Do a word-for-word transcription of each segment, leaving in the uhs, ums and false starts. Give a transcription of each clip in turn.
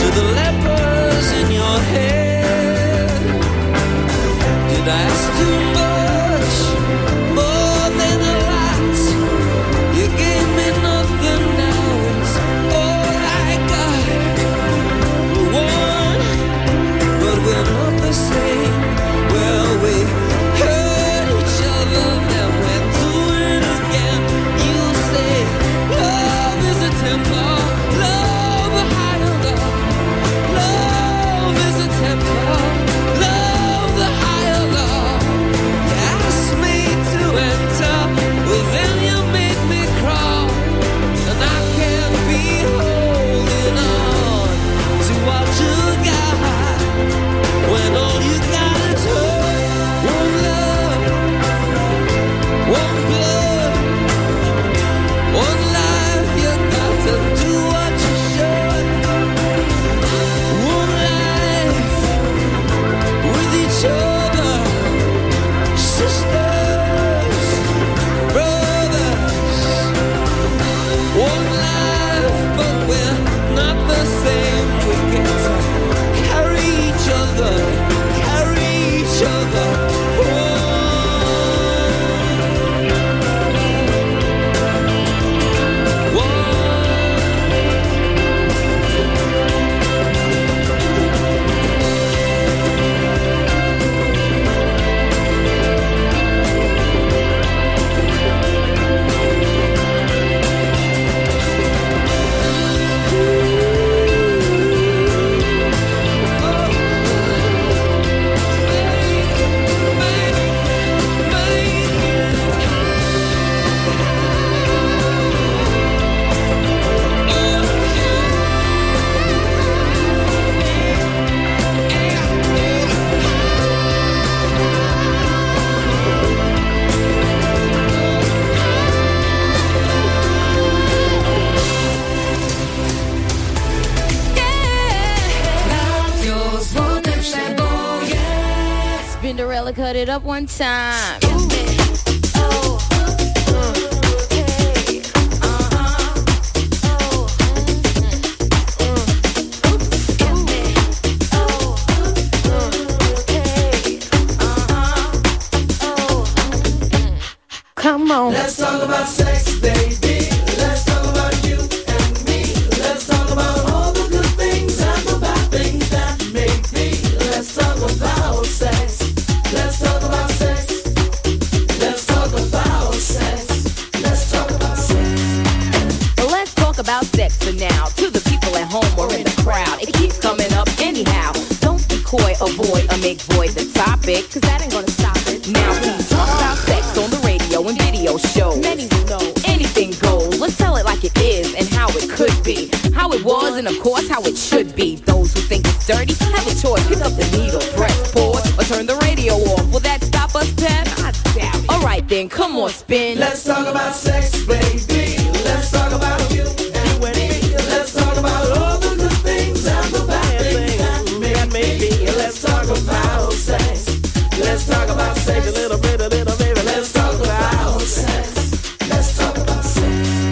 with the lepers in your hair. Did I ask too much, more than a lot? You gave me nothing, now it's all I got. One, but we're not the same. Well, we hurt each other, then we're doing it again. You say love is a temper, love a higher love. Love is a temper, love the higher love. You asked me to enter, well then you made me crawl, and I can't be holding on to what you got when all you got is hurt. One love, one blood, one life. You got to do what you should. One life with each other, sisters, brothers. One life, but we're not the same. We get to carry each other, carry each other. One, one. Spinderella cut it up one time. Come on. Let's talk about sex, baby. Let's talk about you and me. Let's talk about all the good things and the bad things that make me. Let's talk about sex. Let's talk about sex. Let's talk about sex. Let's talk about sex. Well, let's talk about sex for now. To the people at home or in the crowd, it keeps coming up anyhow. Don't be coy, avoid, or make void the topic, cause that ain't gonna stop it. Now please talk about sex on the radio and video shows. Many will know anything goes. Let's tell it like it is and how it could be, how it was, and of course how it should be. Those who think it's dirty have a choice. Pick up the needle, press pause, or turn the radio off. Will that stop us, Pep? I doubt it. Alright then, come on, spin. Let's talk about sex, baby. Let's talk about you and me. Let's talk about all the good things and the bad things that make me. Let's talk about sex. Let's talk about sex a little bit, a little baby. Let's talk about sex. Let's talk about sex.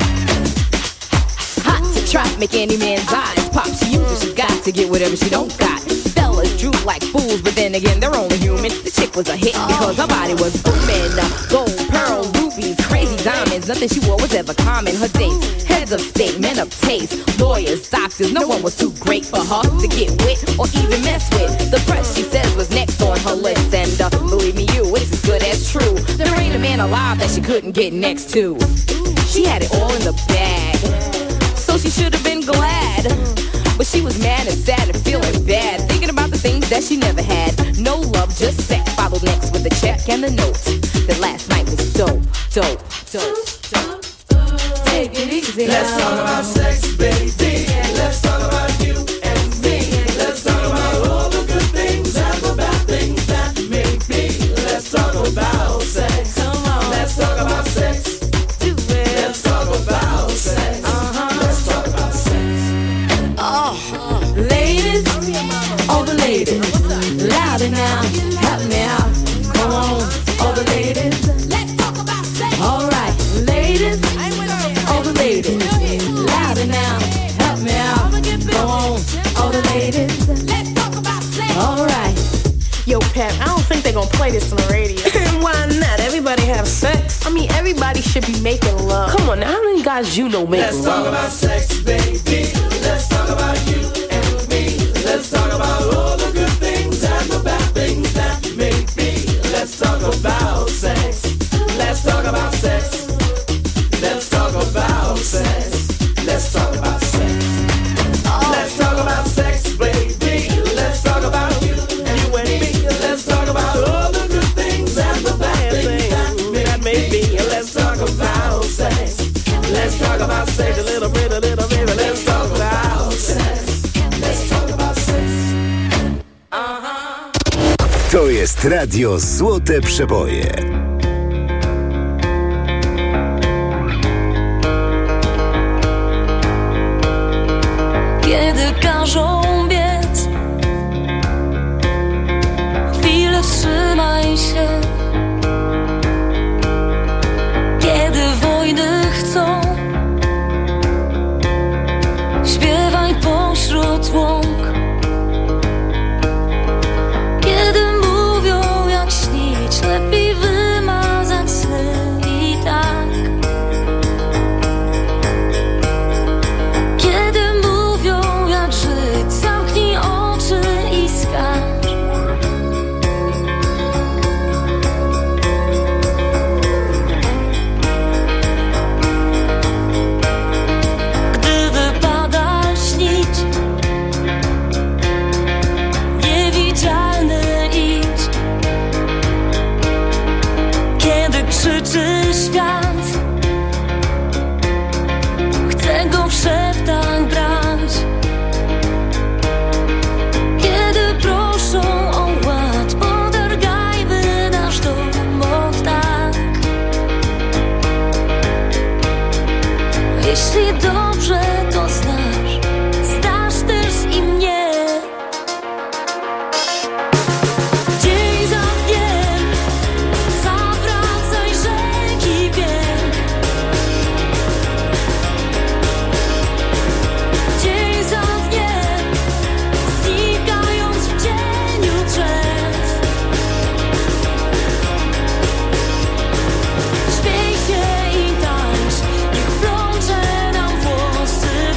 Hot to trap, make any man's eyes pop. She uses, she got to get whatever she don't got. Fellas droop like fools, but then again, they're only human. The chick was a hit because her body was booming. Gold, pearl, rubies, crazy diamonds. Nothing she wore was ever common. Her dates, heads of state, men of taste, lawyers, doctors. No one was too great for her to get with or even mess with. The press, she says, was next on her list. And uh, believe me, you, it's as good as true. There ain't a man alive that she couldn't get next to. She had it all in the bag, so she should have been glad. But she was mad and sad and feeling bad, thinking about the things that she never had. No love, just sex, followed next with a check and a note. That last night was dope, dope, dope, dope. Take it easy. Let's talk about sex, baby. Let's talk about you and me. Let's talk about all the good things and the bad things that make me. Let's talk about sex. Come on. Let's talk about sex. Do it. Let's talk about sex. Uh-huh. Let's talk about sex. Oh, ladies, all the ladies, louder now, help me out. Come on, all the ladies, let's talk about sex. All right, ladies, all the ladies, louder now, gonna play this on the radio. And why not? Everybody have sex. I mean, everybody should be making love. Come on, now, how many guys you know make Let's love? talk about sex, baby. Let's talk about you and me. Let's talk about all the good things and the bad things that may be. Let's talk about sex. Let's talk about sex. Let's talk about sex. Let's talk about sex. Let's talk about sex, baby. Let's talk about you and you and me. Let's talk about all the good things and the bad things that may be. Let's talk about sex. Let's talk about sex a little bit, a little bit. Let's talk about sex. Let's talk about sex. Uh-huh. To jest Radio Złote Przeboje. Kiedy każą biec, chwilę wstrzymaj się. Kiedy wojny chcą, śpiewaj pośród łąk. Kiedy mówią jak śnić, lepiej wymazać sny i tak. Kiedy mówią jak żyć, zamknij oczy i skaż. Gdy wypada śnić, niewidzialny idź. Kiedy krzyczy świat, chcę go w szeptach brać. Kiedy proszą o ład, podargajmy nasz dom od tak. Jeśli dobrze to znasz, znasz też i mnie. Dzień za dniem zawracaj rzeki bieg. Dzień za dniem znikając w cieniu drzew. Śmiej się i tańcz, niech plącze nam włosy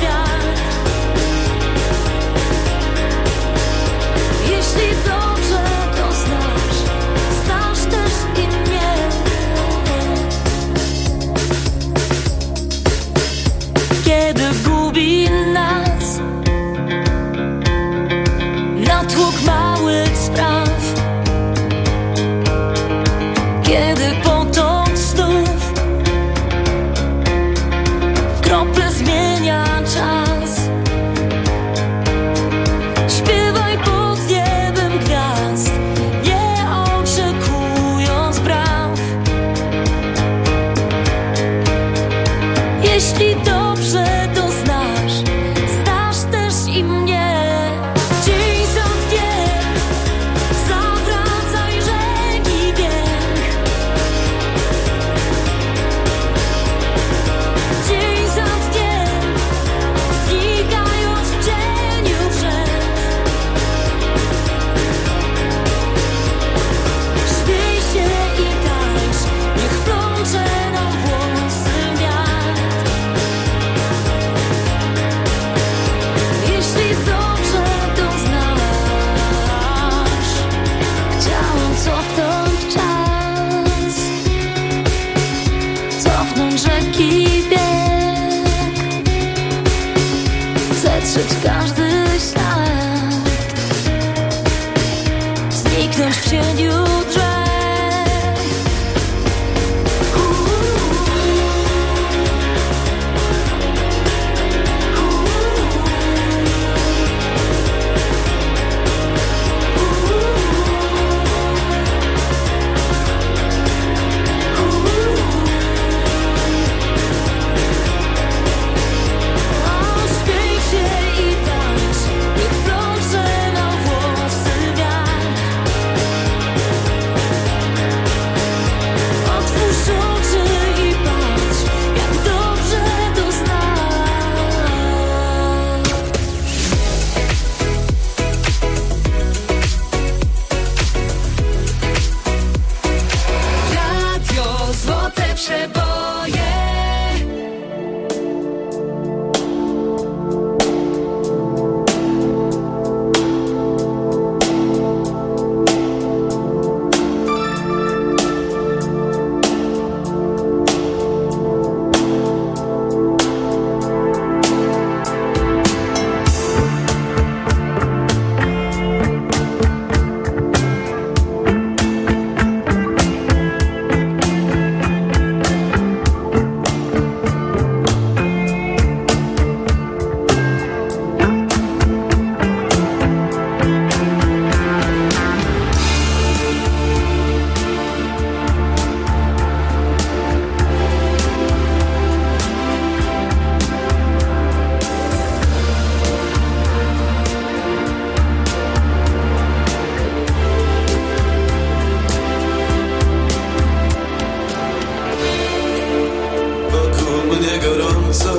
mnie gorąco,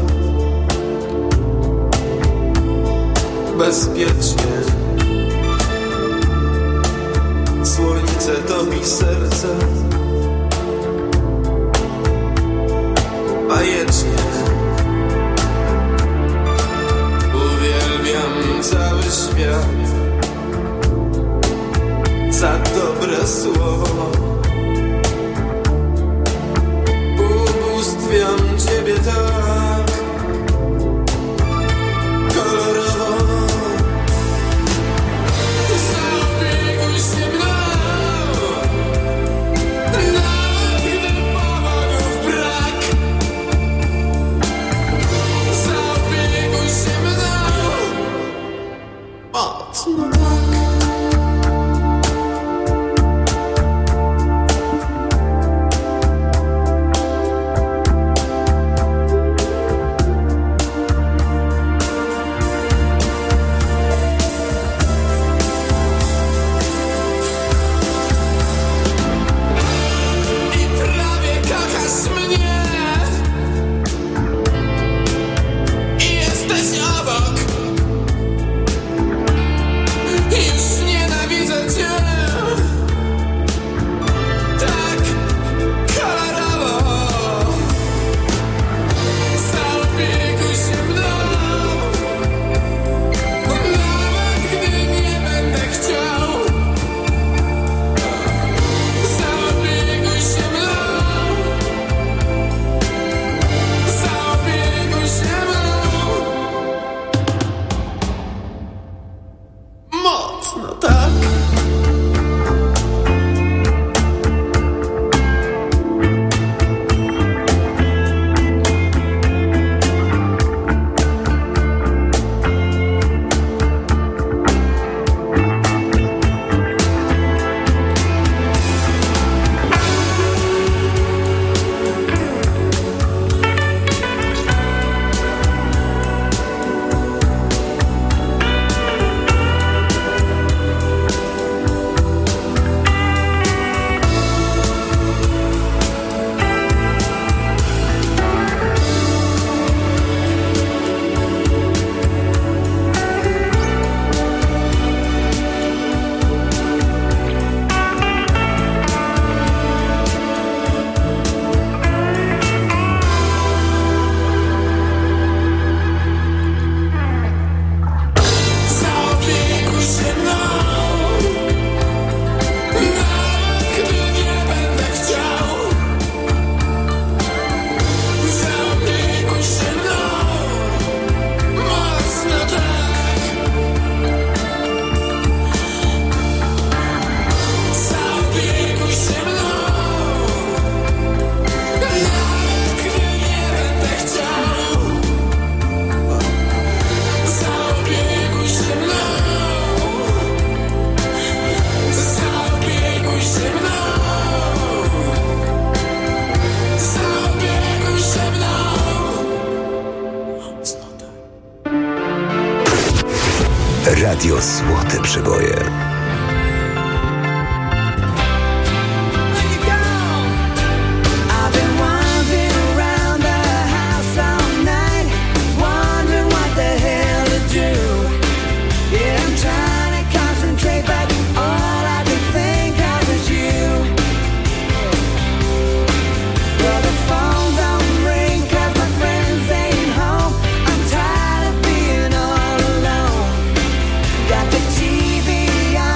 bezpiecznie. Słońce topi serce bajecznie. Uwielbiam cały świat za dobre słowo. Ubóstwiam ciebie tak kolorowo. Zaopiekuj się mną, nawet gdy powodów brak. Zaopiekuj się mną mocno tak. Radio Złote Przeboje. Got the T V on.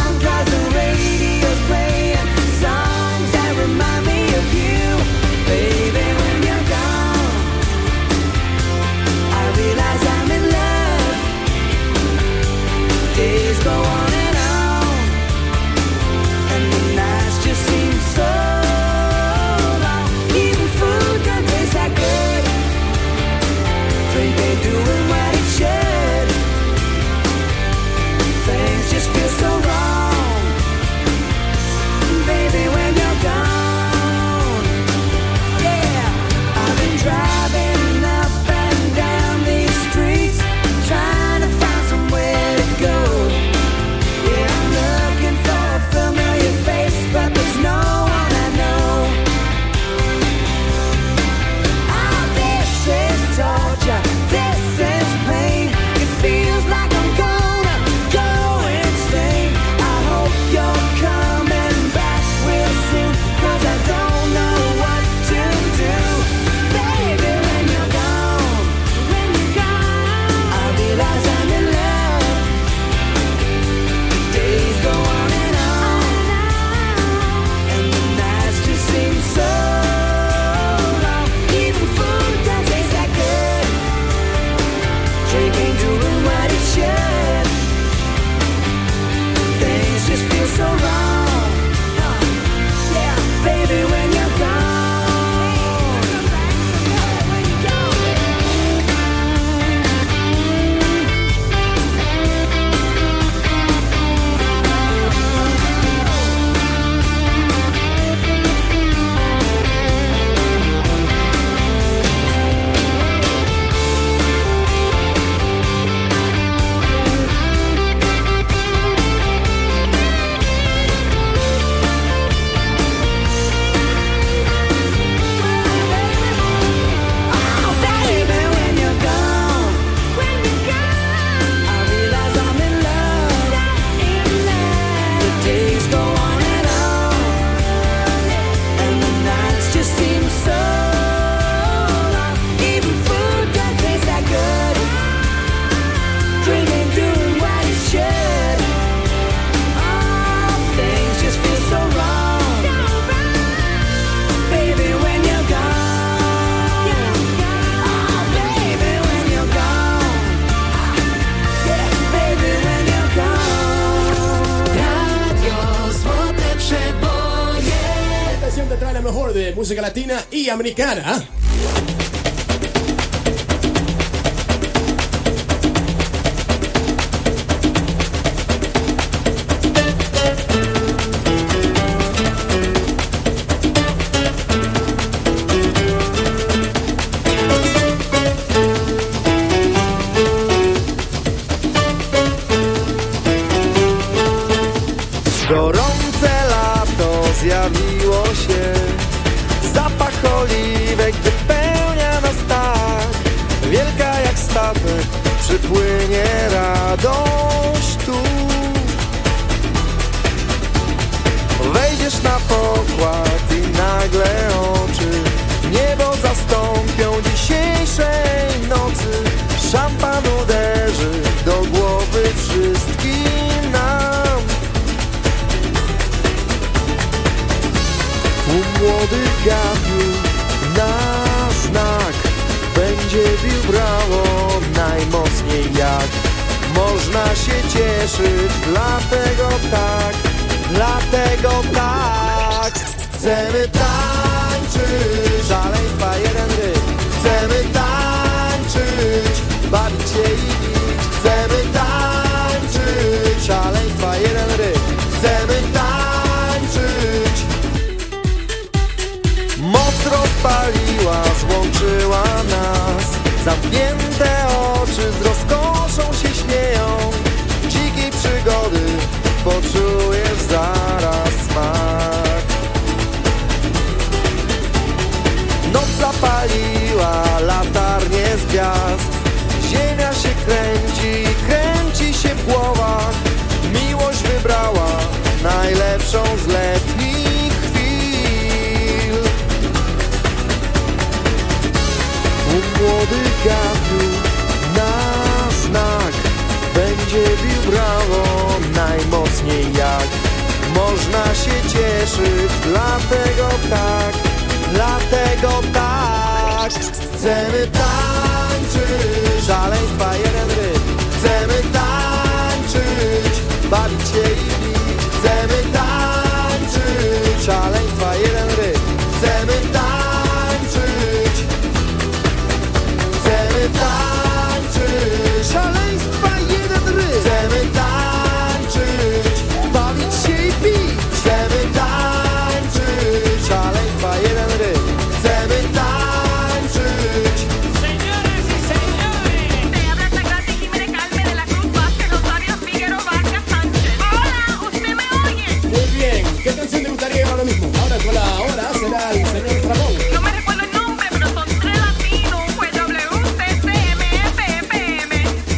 música latina y americana. Gorące lato zjawiło się, zapach oliwek wypełnia nas tak. Wielka jak statek przypłynie radość tu. Wejdziesz na pokład i nagle oczy niebo zastąpią dzisiejszej nocy. Szampan uderzy do głowy wszystkim nam. U młodych gapiów na znak będzie bił brawo najmocniej jak można się cieszyć. Dlatego tak, dlatego tak chcemy tańczyć, szaleństwa jeden rytm. Chcemy tańczyć, bawić się i bić. Chcemy tańczyć, szaleństwa jeden rytm. Chcemy tańczyć. Moc rozpaliła, złączyła nas. Zamknięte oczy z rozkoszą się śmieją. Dzikiej przygody poczujesz zaraz smak. Noc zapaliła latarnie z gwiazd. Ziemia się kręci, kręci się w głowach. Miłość wybrała najlepszą z letnich chwil. U młodych gapiów na znak będzie bił brawo najmocniej jak można się cieszyć. Dlatego tak, dlatego tak chcemy tańczyć, szaleństwa jeden rytm. Chcemy tańczyć, bawić się i bić. Chcemy tańczyć, szaleństwa jeden rytm. Chcemy tańczyć, chcemy tańczyć, szaleństwa jeden rytm. Chcemy tańczyć, bawić się i bić. Chcemy tańczyć, szaleństwa jeden rytm. Chcemy tańczyć. Señores y señores, te habla esta gratis Jiménez Calme de la Cruz Vázquez, Rosario Figueroa Vargas Sánchez. Hola, ¿usted me oye? Muy bien, ¿qué canción te gustaría ahora mismo? Ahora con la hora será el señor Ramón. No me recuerdo el nombre, pero son tres latinos. Pues W T C M F P M.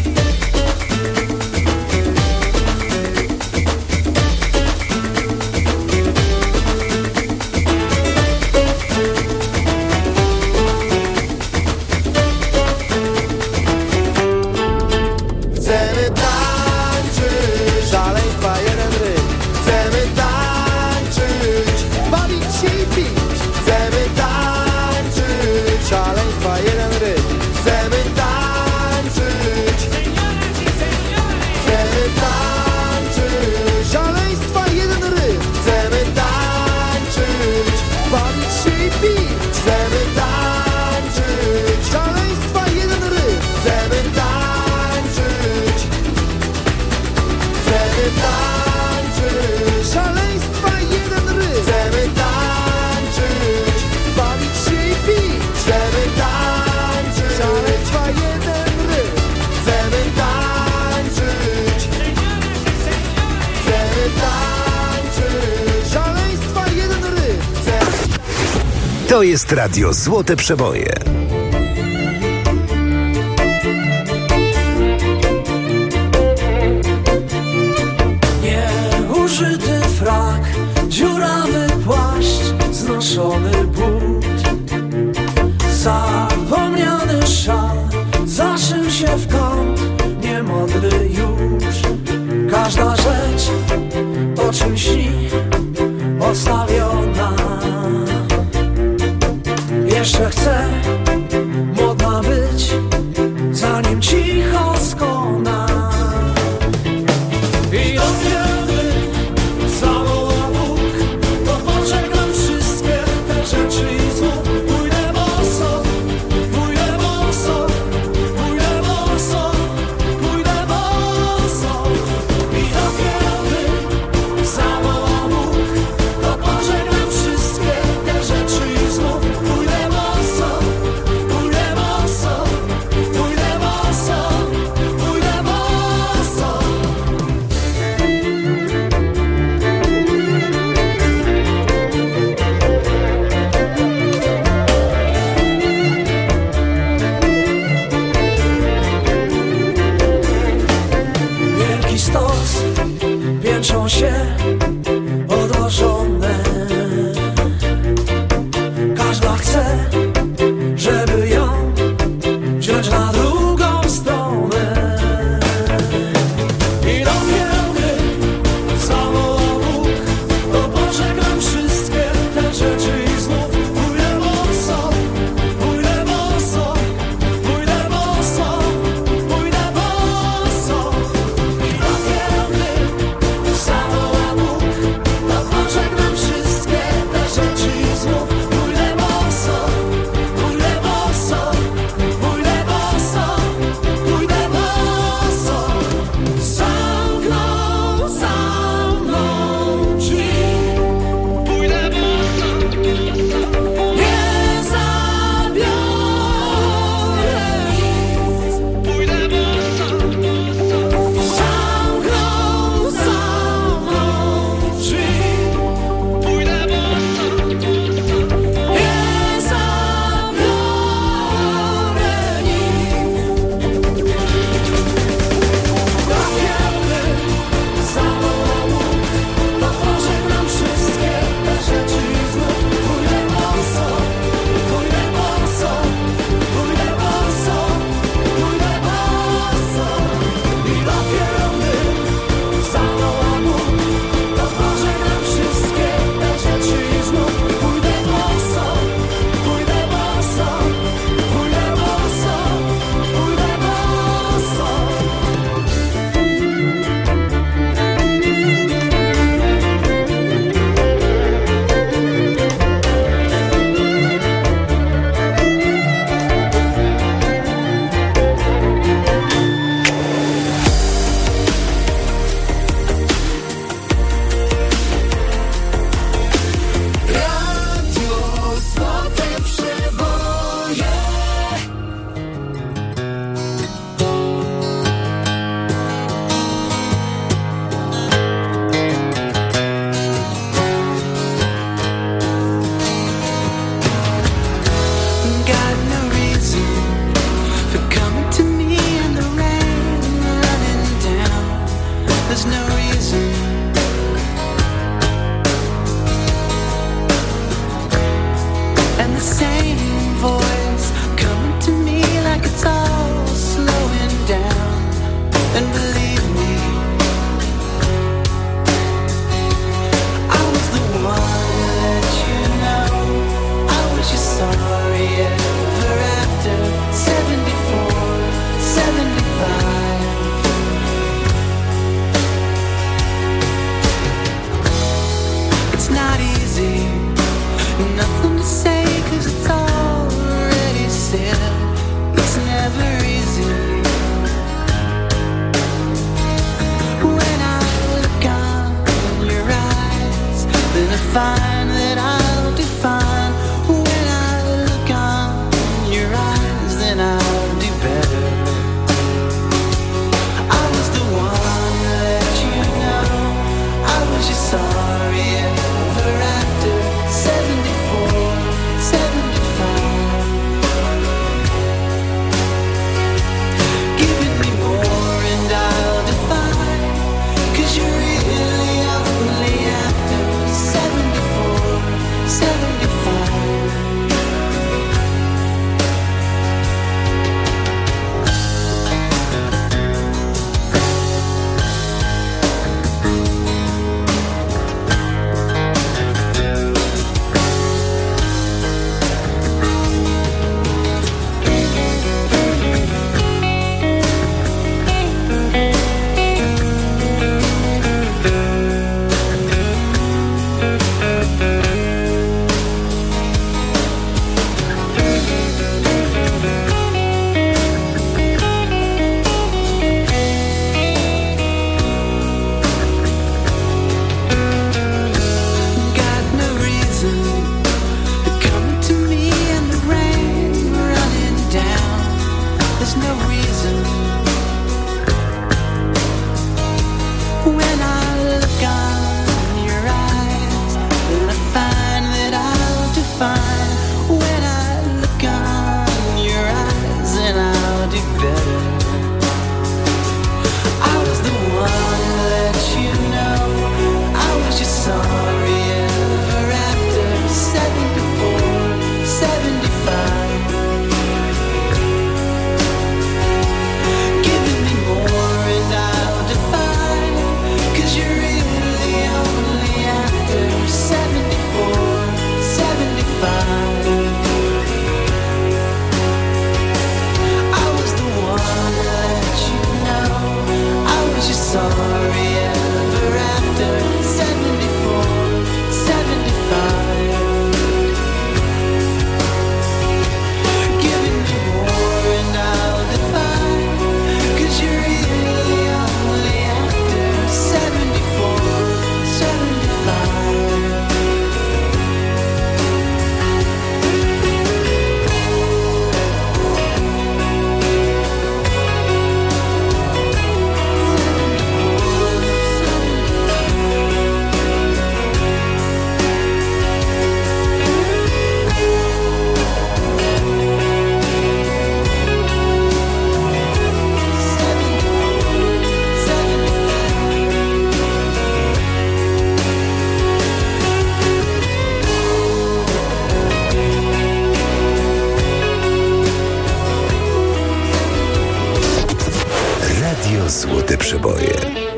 Chcemy tańczyć, szaleństwa jeden rytm. Chcemy tańczyć, bawić się i pić. Chcemy tańczyć, szaleństwa jeden rytm. Chcemy tańczyć, chcemy tańczyć, szaleństwa jeden rytm. Chcemy tańczyć, bawić się i pić. Chcemy tańczyć, szaleństwa jeden rytm. Chcemy tańczyć, chcemy tańczyć, szaleństwa jeden rytm. Chcemy tańczyć, bawić się i pić. Chcemy tańczyć, szaleństwa jeden rytm. Chcemy tańczyć, chcemy tańczyć, szaleństwa jeden rytm. Chcemy... To jest Radio Złote Przeboje. Nieużyty frak, dziurawy płaszcz, znoszony but. Zapomniany szal zaszył się w kąt, niemądry już. Każda rzecz, o czym śni, odstawiona. Jeszcze chcę modna być, zanim cicho skona. I od kiedy zawoła Bóg, to poczekam wszystkie te rzeczy. czują się odłożone. Każda chce, żeby ją wziąć na drugą stronę. I dopiero gdy zawoła Bóg, to pożegnam wszystkie te rzeczy i znów pójdę boso, pójdę boso, pójdę boso, pójdę boso. I dopiero gdy zawoła Bóg, to pożegnam wszystkie te rzeczy i znów pójdę boso, pójdę boso, pójdę boso, pójdę boso. Zamkną, zamkną drzwi. Pójdę boso, nie zabiorę nic. Pójdę boso, zamkną, zamkną drzwi. Pójdę boso, nie zabiorę nic. To pożegnam wszystkie te rzeczy i znów pójdę boso, pójdę boso, pójdę boso, pójdę boso. I dopiero gdy zawoła Bóg, to pożegnam wszystkie te rzeczy i znów pójdę boso, pójdę boso, pójdę boso, pójdę boso. Radio Złote Przeboje. Got no reason for coming to me in the rain, running down. There's no reason. And the same voice coming to me like it's all slowing down. And believe me, I was the one that you know. I was your sorry ever after. Seventy-four, seventy-five. It's not easy, nothing to say 'cause it's already said. It's never easy. When I look on your eyes, then I find that I'll do fine. When I look on your eyes, then I'll do better. I was the one that you know. I was your sorry ever after. Seventy-four, seventy-five. Giving me more and I'll define. 'Cause you're really only after. Seventy-four, seventy-five. Got no reason to come to me in the rain, running down. There's no reason. When I look on your eyes, then I find that I'll do fine. When I look on your eyes, then I'll do better. I was the one that you know. Złote Przeboje.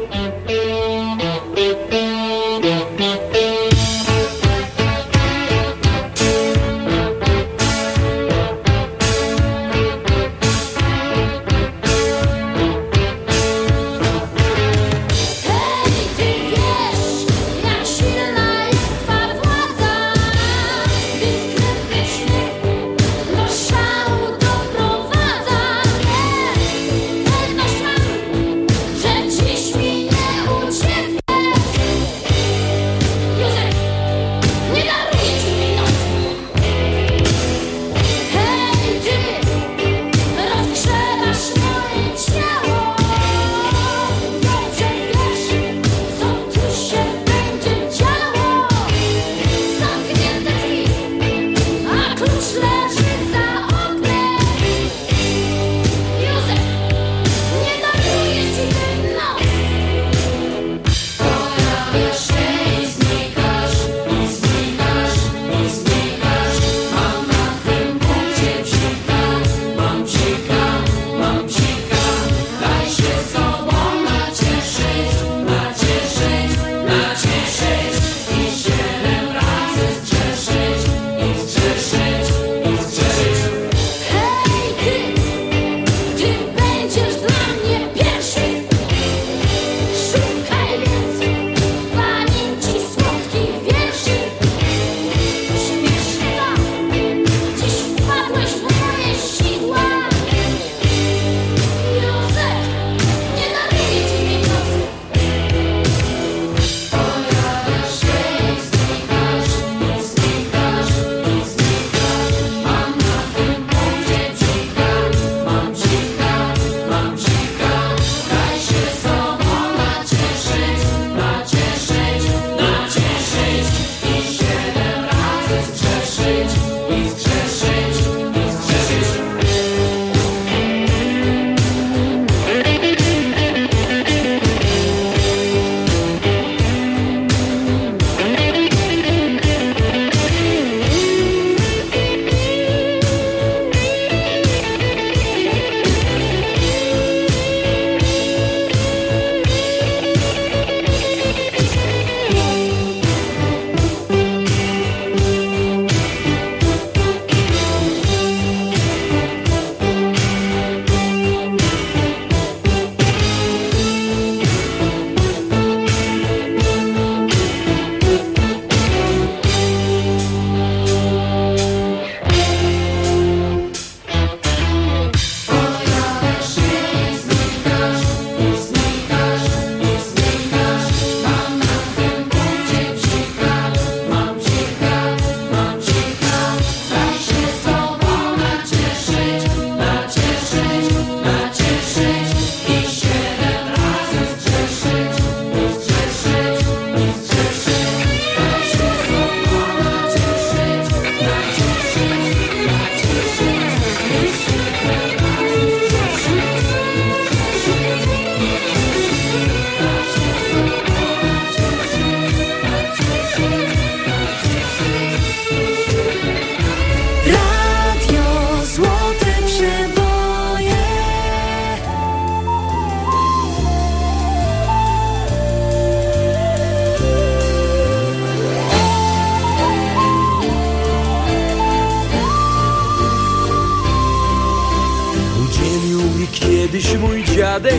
Kiedyś mój dziadek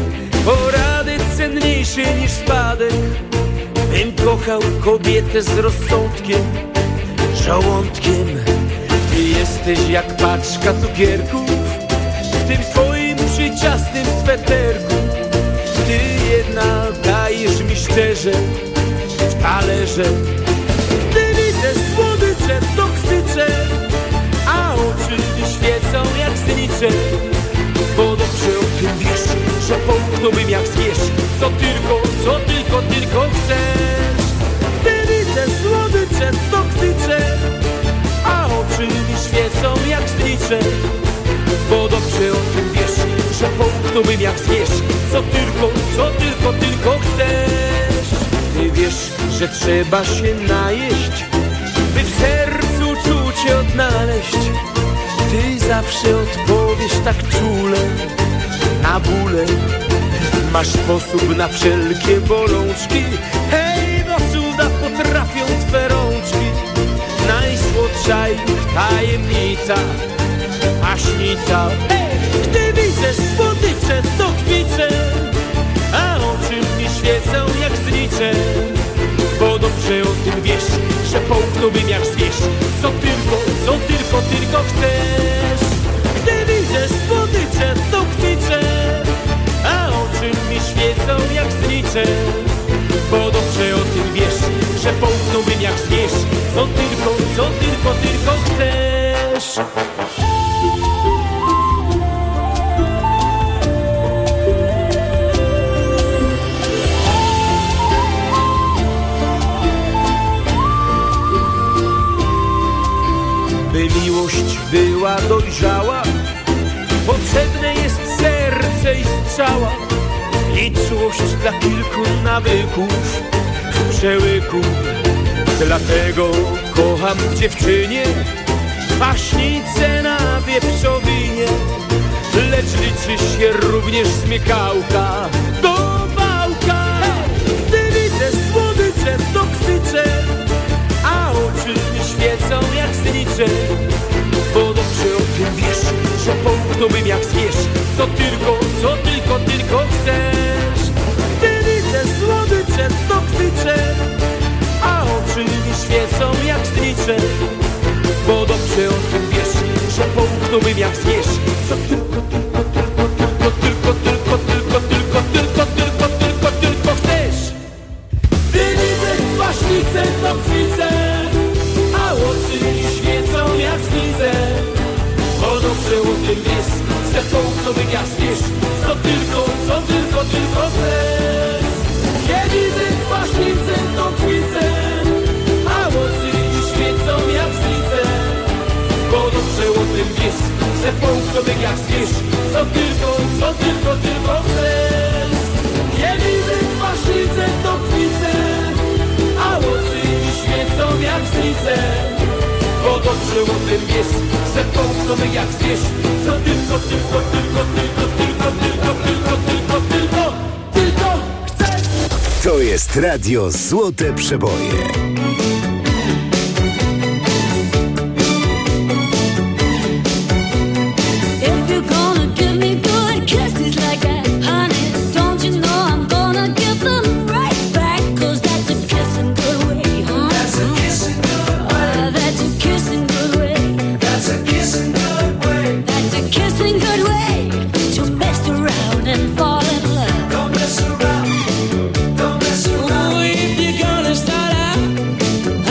porady cenniejszy niż spadek. Bym kochał kobietę z rozsądkiem, żołądkiem. Ty jesteś jak paczka cukierków w tym swoim przyczasnym sweterku. Ty jedna dajesz mi szczerze w talerze. Ty widzę słodycze, to chcyczę, a oczy mi świecą jak znicze. Bo dobrze o tym wiesz, że połknąłbym jak zwierz, co tylko, co tylko, tylko chcesz. Ty widzę słodycze, to chcyczę, a oczy mi świecą jak znicze. Bo dobrze o tym wiesz, że połknąłbym jak zwierz, co tylko, co tylko, tylko chcesz. Ty wiesz, że trzeba się najeść, by w sercu czucie odnaleźć. Ty zawsze odpowiesz tak czule na bóle. Masz sposób na wszelkie bolączki. Hej, no cuda potrafią twe rączki. Najsłodsza ich tajemnica, paśnica. Hej, gdy widzę słodycze, to kwiczę, a oczy mi świecą jak znicze. Bo dobrze o tym wiesz, że połknąłbym jak zwierzь. Co tylko, co tylko, tylko chcesz. Gdy widzę słodycze, to kwiczę, a oczy mi świecą jak znicze. Bo dobrze o tym wiesz, że połknąłbym jak zwierz. Co tylko, co tylko, tylko chcesz. By miłość była dojrzała, potrzebne jest serce i strzała. I czułość dla kilku nawyków w przełyku. Dlatego kocham w dziewczynie paśnicę na wieprzowinie. Lecz liczy się również smykałka do wałka. Gdy widzę słodycze, to kwiczę, a oczy mi świecą jak znicze. Bo dobrze o tym wiesz, że połknąłbym jak zwierz. Co tylko, co tylko, tylko chcesz. Gdy widzę słodycze, to kwiczę, a oczy mi świecą jak znicze. Bo dobrze o tym wiesz, że połknąłbym jak zwierz. Co tylko, tylko, tylko, tylko, tylko, tylko, tylko, tylko, tylko, tylko, tylko chcesz. Gdy widzę kwaśnicę, to kwiczę, a oczy mi świecą jak znicze. Bo dobrze o tym wiesz, że połknąłbym jak zwierz. Co tylko, co tylko, tylko chcesz. Kiedy widzę kwaśnicę, to kwiczę, a oczy mi świecą jak znicze. Bo dobrze o tym wiesz, że połknąłbym jak zwierz. Co tylko, co tylko, tylko chcesz. Kiedy widzę kwaśnicę, to kwiczę, a oczy mi świecą jak znicze. Bo dobrze o tym wiesz, że połknąłbym jak zwierz. Co tylko, tylko, tylko, tylko, tylko, tylko, tylko, tylko, tylko, tylko chcesz. To jest Radio Złote Przeboje. Don't mess around, don't mess around. Ooh, if you're gonna start out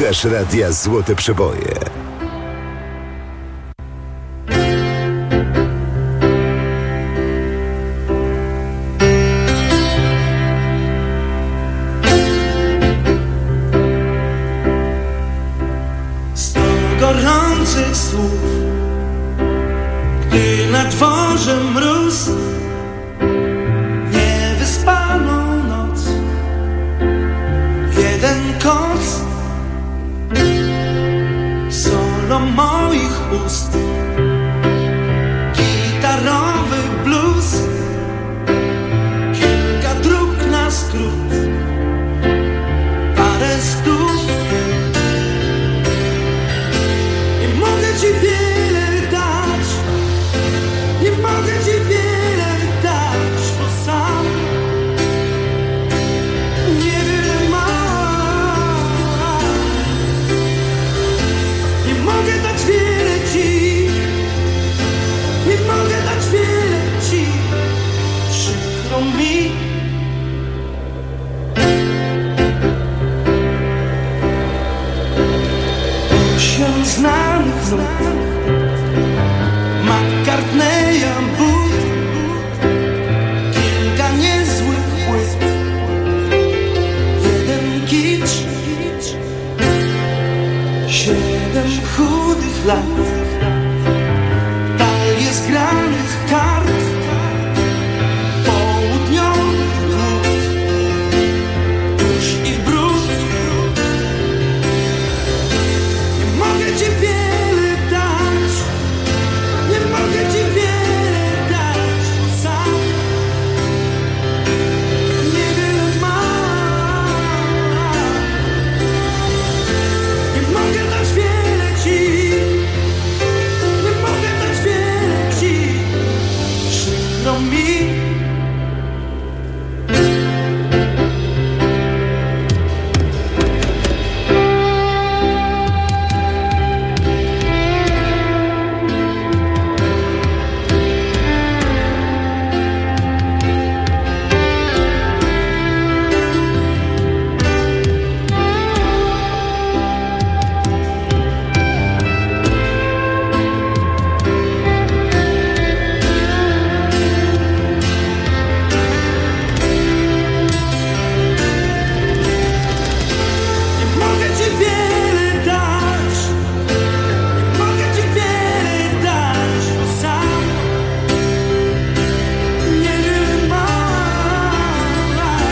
Słuchasz Radia Złote Przeboje. Sto gorących słów, gdy na dworze mróz, niewyspaną noc, jeden koc, solo moich ust, gitarowy blues, kilka dróg na skrót, parę stów. Nie mogę ci wiele dać, nie mogę ci wiele dać, bo sam niewiele mam. Nie mogę dać wiele ci, nie mogę dać wiele ci, przykro mi. Osiem znanych nut, McCartneya but, kilka niezłych płyt, jeden kicz, siedem chudych lat, talie zgranych kart, południowych głód, kurz i brud. Nie mogę ci wiele dać, nie mogę ci wiele dać, bo sam niewiele mam. Nie mogę dać wiele ci, nie mogę dać wiele ci, przykro mi. Nie mogę ci wiele dać, nie mogę ci wiele dać, bo sam niewiele mam.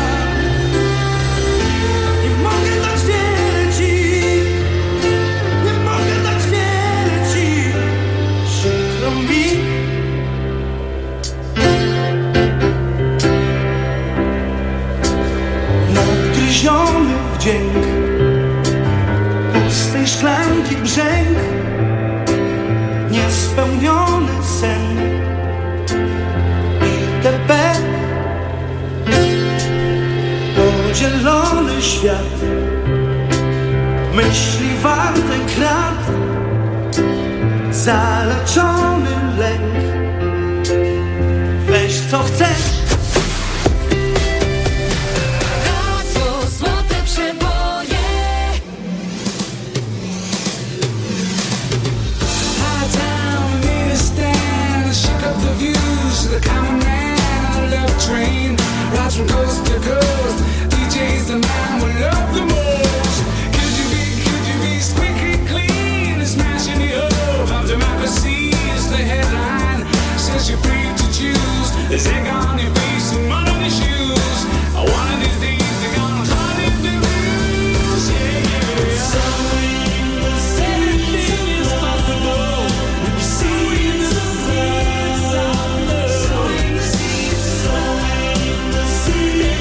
Nie mogę dać wiele ci, nie mogę dać wiele ci, przykro mi. Nadgryziony wdzięk pustej szklanki brzęk, niespełniony sen itp. Podzielony świat, myśli warte krat, zaleczony lęk. Weź co chcesz. Radio Złote Przeboje. High town, we need a stand, shake up the views. The common man, love train, rides from coast to coast. D J's the man we love the most. Could you be, could you be squeaky clean, smashing the hope of democracy is the headline. Says you're free to choose. There's egg on your face and mud on your shoes. One of these days they're gonna haunt it the blues. Yeah, yeah. Somewhere in the city, anything is possible. When you see the face of love. Somewhere in the city,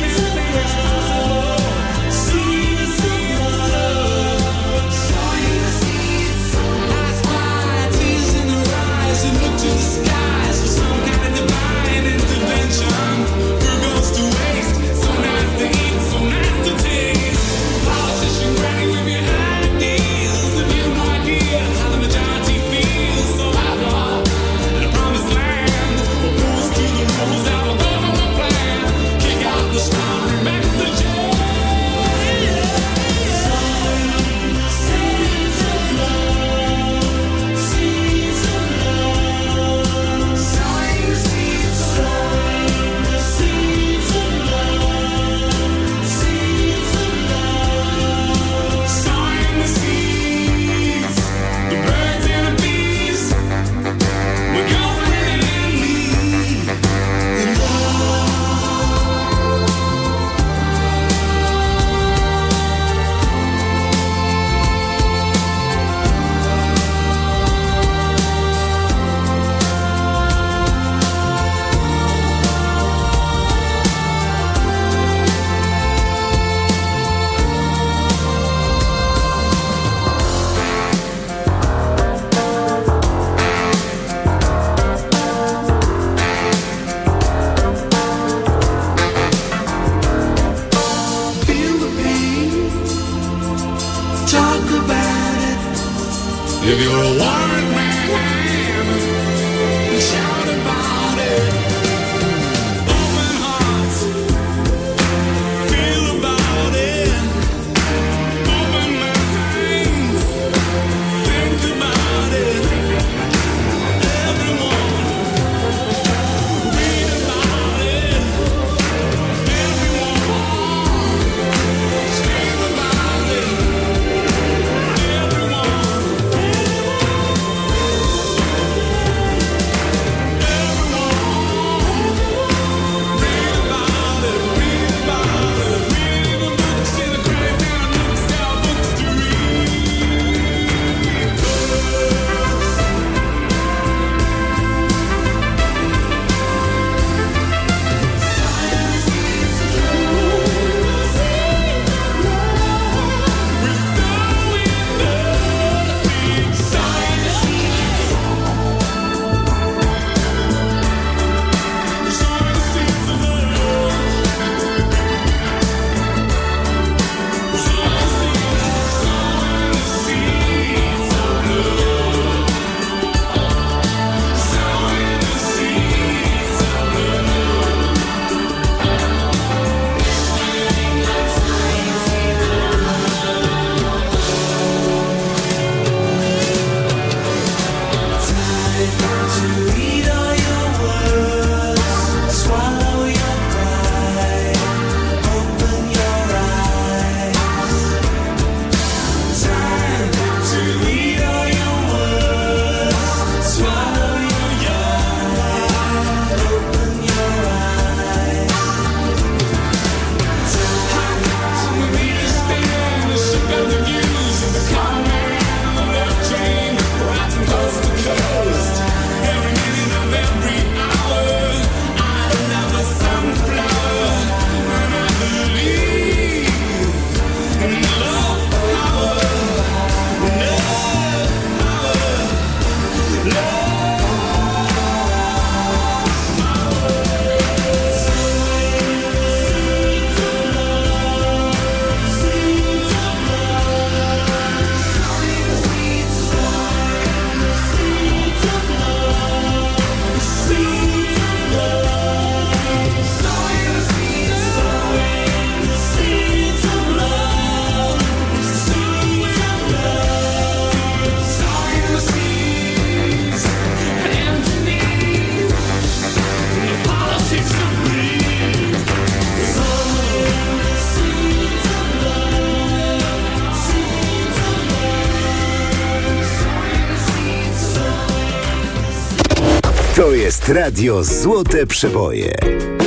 To jest Radio Złote Przeboje.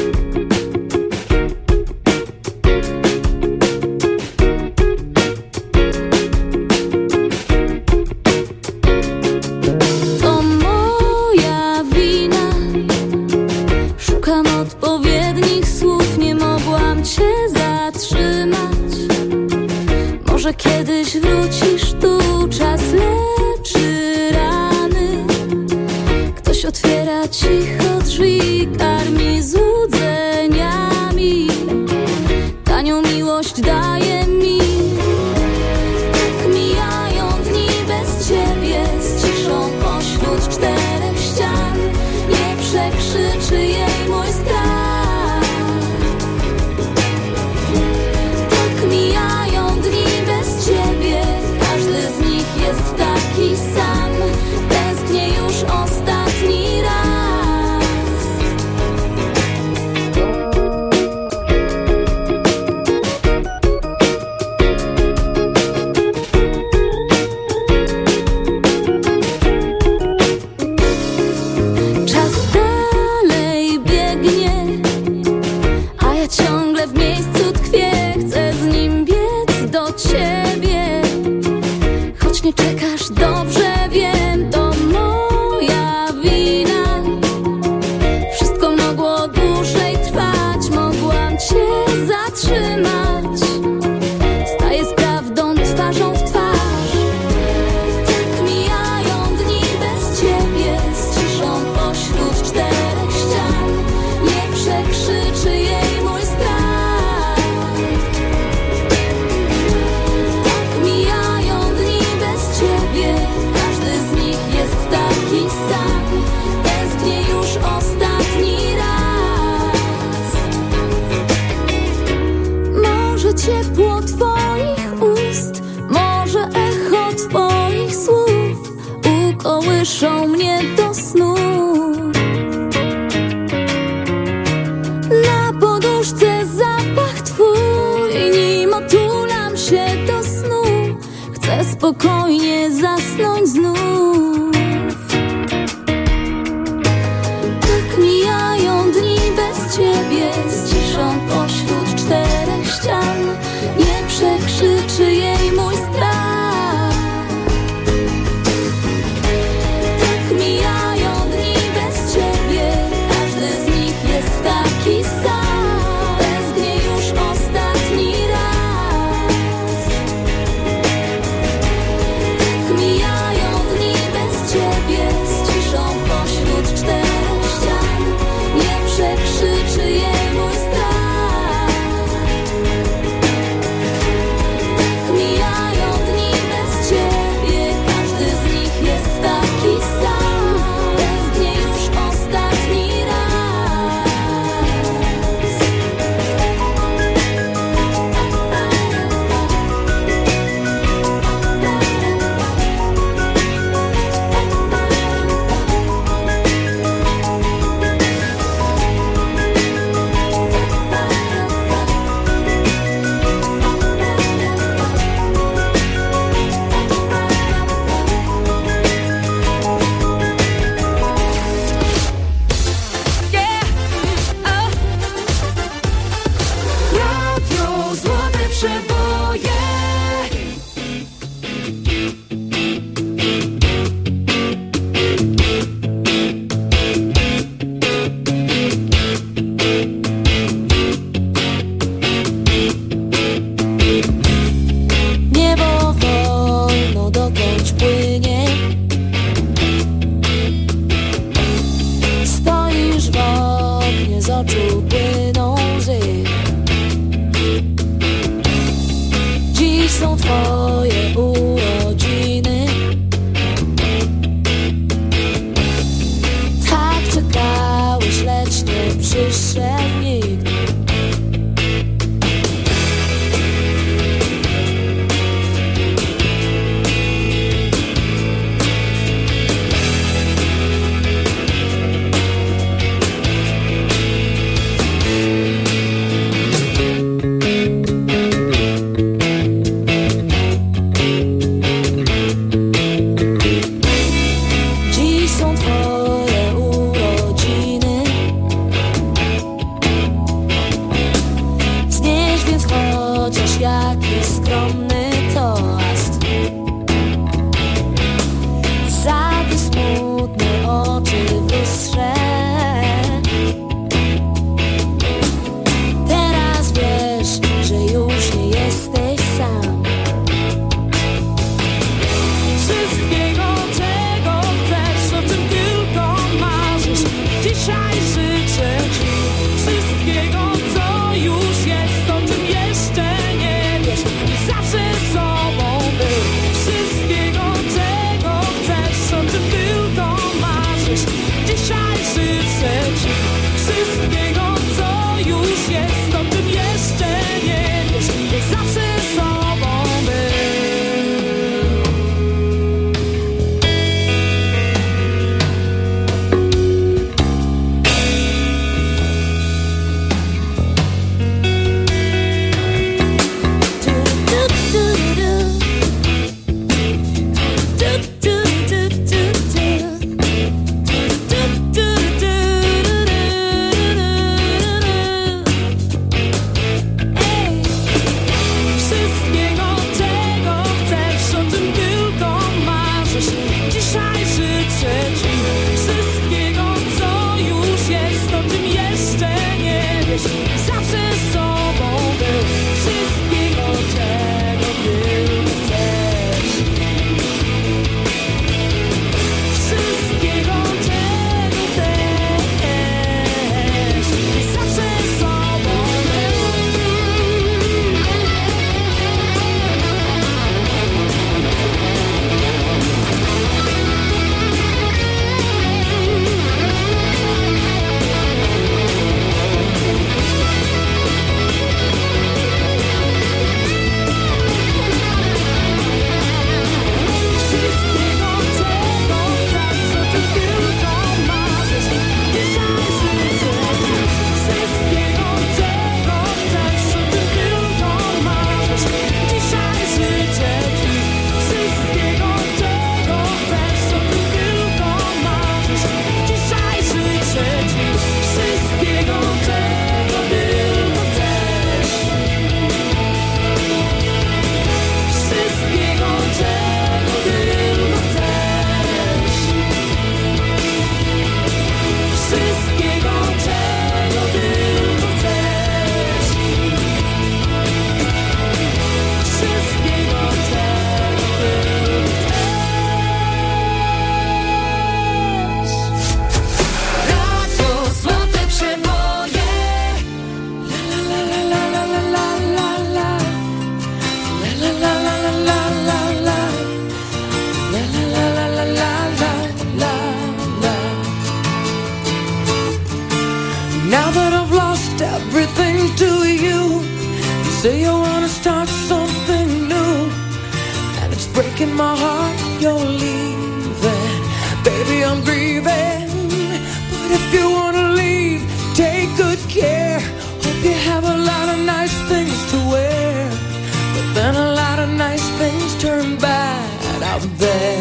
To moja wina. Szukam odpowiednich słów, nie mogłam cię zatrzymać. Może kiedyś wrócisz tu, czas leczy rany. Ktoś otwiera cicho drzwi, karmi złudzeniami. Tanią miłość daje mi. Tak mijają dni bez ciebie, z ciszą pośród czterech ścian. Nie przekrzyczy jej mój strach. Tak mijają dni bez ciebie, każdy z nich jest taki sam. Tęsknię już ostatni raz. Czas dalej biegnie, a ja ciągle w miejscu tkwię. Chcę z nim biec do ciebie. Choć nie czekasz, dobrze wiem, to moja wina. Wszystko mogło dłużej trwać, mogłam cię zatrzymać. Staję z prawdą twarzą w twarz. Tak mijają dni bez ciebie, z ciszą pośród czterech ścian. Nie przekrzyczy jej mój strach. Tak mijają dni bez ciebie, każdy z nich jest taki sam. Tęsknię już ostatni raz. Może ciepło twoich ust, może echo twoich słów ukołyszą mnie do snu. Na poduszce zapach twój, nim otulam się do snu. Chcę spokojnie zasnąć znów. Tak mijają dni bez ciebie, z ciszą pośród czterech ścian. Nie przekrzyczy jej mój strach. Tak mijają dni bez ciebie, każdy z nich jest taki sam. Tęsknię już ostatni raz. Tak mijają dni bez ciebie, z ciszą pośród czterech ścian. Nie przekrzyczy jej mój strach. Tak mijają dni bez ciebie, każdy z nich jest taki sam. Tęsknię już ostatni raz. są twoje urodziny. Znieś więc chociaż jakiś skromny toast za te smutne oczy w lustrze. Teraz wiesz, że już nie jesteś sam. Wszystkiego, czego chcesz, o czym tylko marzysz, dzisiaj życzę ci. Wszystkiego, co już jest, o czym jeszcze nie wiesz, zawsze sobą był. Wszystkiego, czego chcesz, o czym tylko marzysz, dzisiaj życzę ci. Wszystkiego, co już jest, o czym jeszcze nie wiesz, zawsze sobą był. Wszystkiego, czego chcesz, o czym tylko marzysz, dzisiaj życzę ci. Wszystkiego, co już jest, o czym jeszcze nie wiesz, zawsze sobą był. Wszystkiego, czego tylko chcesz. Wszystkiego, czego chcesz, zawsze sobą był. Wszystkiego, czego chcesz, o czym tylko marzysz, dzisiaj życzę ci. Wszystkiego, czego chcesz, o czym tylko marzysz, dzisiaj życzę ci. Wszystkiego, czego chcesz, o czym tylko marzysz, dzisiaj życzę ci. Wszystkiego, czego tylko chcesz. Wszystkiego, czego tylko chcesz. Wszystkiego, czego tylko chcesz. Wszystkiego, czego tylko chcesz. Radio Złote Przeboje. La la la la la la la la. La la la la la la la. La la la la la la la la. Now that I've lost everything to you, you say you wanna start something new, and it's breaking my heart you're leaving. Baby, I'm grieving, but if you wanna leave, take good care. Hope you have a lot of nice things to wear, but then a lot of nice things turn bad out there.